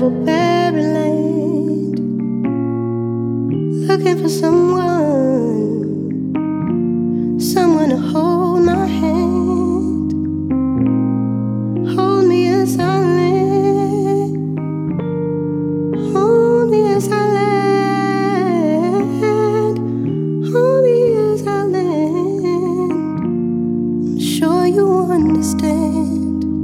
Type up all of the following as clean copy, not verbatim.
for barren land, looking for someone to hold my hand, hold me as I land, hold me as I land, hold me as I land. I'm sure you understand.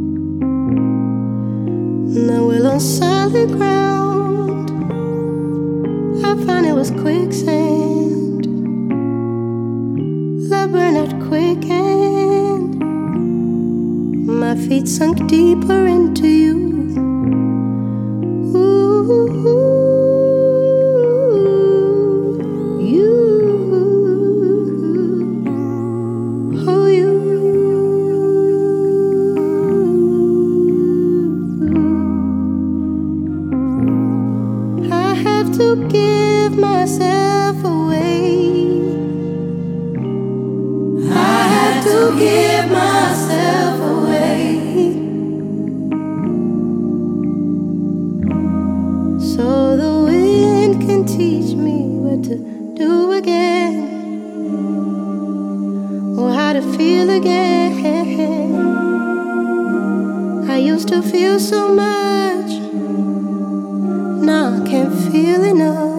Now we're on solid ground. I found it was quicksand. Love burned out quick and my feet sunk deeper into you. Ooh, you, oh you. I have to give myself away. I have to give myself away, so the wind can teach me what to do again, or how to feel again. I used to feel so much, now I can't feel enough.